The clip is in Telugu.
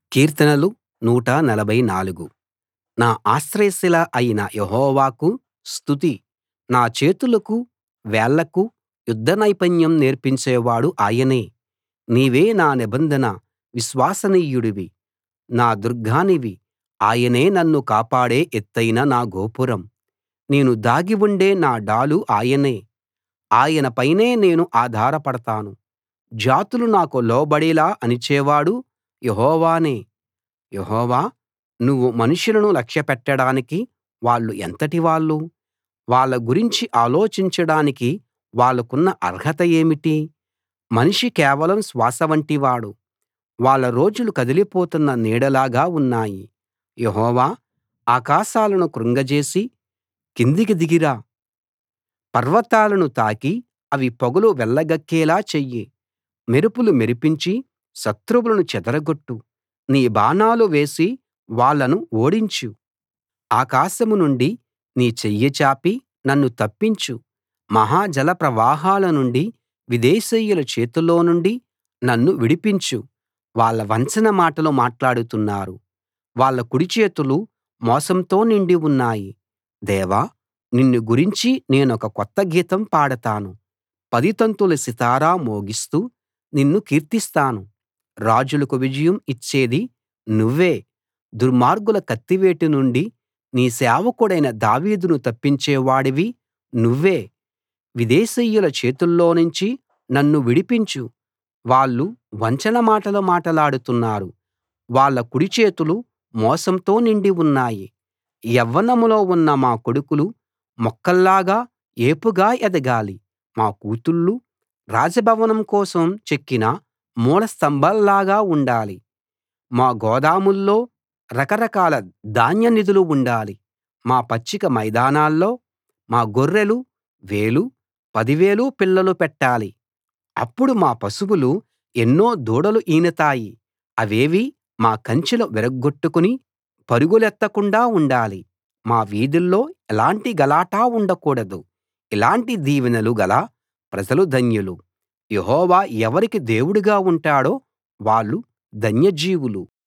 కీర్తనలు 144 నా ఆశ్రయశిల అయిన యెహోవాకు స్తుతి. నా చేతులకు వేళ్లకు యుద్ధ నైపుణ్యం నేర్పించేవాడు ఆయనే. నీవే నా నిబంధన విశ్వసనీయుడివి, నా దుర్గానివి. ఆయనే నన్ను కాపాడే ఎత్తయిన నా గోపురం. నేను దాగి ఉండే నా డాలు ఆయనే. ఆయన పైనే నేను ఆధారపడతాను. జాతులు నాకు లోబడేలా అణిచేవాడు యెహోవానే. యెహోవా, నువ్వు మనుషులను లక్ష్యపెట్టడానికి వాళ్ళు ఎంతటి వాళ్ళు? వాళ్ళ గురించి ఆలోచించడానికి వాళ్ళకున్న అర్హత ఏమిటి? మనిషి కేవలం శ్వాస వంటివాడు. వాళ్ళ రోజులు కదిలిపోతున్న నీడలాగా ఉన్నాయి. యెహోవా, ఆకాశాలను కృంగజేసి కిందికి దిగి రా. పర్వతాలను తాకి అవి పొగలు వెళ్ళగక్కేలా చెయ్యి. మెరుపులు మెరిపించి శత్రువులను చెదరగొట్టు. నీ బాణాలు వేసి వాళ్ళను ఓడించు. ఆకాశం నుండి నీ చెయ్యి చాపి నన్ను తప్పించు. మహా జల ప్రవాహాల నుండి, విదేశీయుల చేతిలో నుండి నన్ను విడిపించు. వాళ్ళ వంచన మాటలు మాట్లాడుతున్నారు. వాళ్ళ కుడిచేతులు మోసంతో నిండి ఉన్నాయి. దేవా, నిన్ను గురించి నేనొక కొత్త గీతం పాడతాను. 10 తంతుల సితారా మోగిస్తూ నిన్ను కీర్తిస్తాను. రాజులకు విజయం ఇచ్చేది నువ్వే. దుర్మార్గుల కత్తివేటు నుండి నీ సేవకుడైన దావీదును తప్పించేవాడివి నువ్వే. విదేశీయుల చేతుల్లోనుంచి నన్ను విడిపించు. వాళ్ళు వంచన మాటలు మాటలాడుతున్నారు. వాళ్ళ కుడిచేతులు మోసంతో నిండి ఉన్నాయి. యవ్వనంలో ఉన్న మా కొడుకులు మొక్కల్లాగా ఏపుగా ఎదగాలి. మా కూతుళ్ళు రాజభవనం కోసం చెక్కిన మూల స్తంభాల్లాగా ఉండాలి. మా గోదాముల్లో రకరకాల ధాన్య నిధులు ఉండాలి. మా పచ్చిక మైదానాల్లో మా గొర్రెలు 1000, 10,000 పిల్లలు పెట్టాలి. అప్పుడు మా పశువులు ఎన్నో దూడలు ఈనతాయి. అవేవీ మా కంచెలు విరగ్గొట్టుకుని పరుగులెత్తకుండా ఉండాలి. మా వీధుల్లో ఎలాంటి గలాటా ఉండకూడదు. ఇలాంటి దీవెనలు గల ప్రజలు ధన్యులు. యెహోవా ఎవరికి దేవుడుగా ఉంటాడో వాళ్ళు ధన్యజీవులు.